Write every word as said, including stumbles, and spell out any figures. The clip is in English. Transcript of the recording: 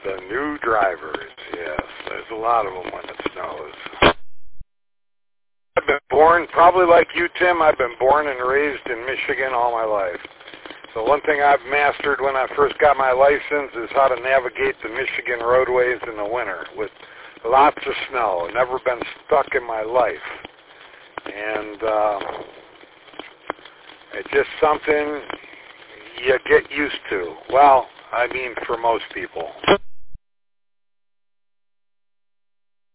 The new drivers, yes. There's a lot of them when it snows. I've been born, probably like you, Tim, I've been born and raised in Michigan all my life. So one thing I've mastered when I first got my license is how to navigate the Michigan roadways in the winter with lots of snow. Never been stuck in my life. And uh, it's just something you get used to. Well, I mean for most people.